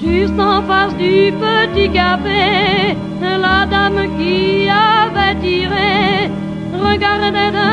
Juste en face du petit café, la dame qui avait tiré regardait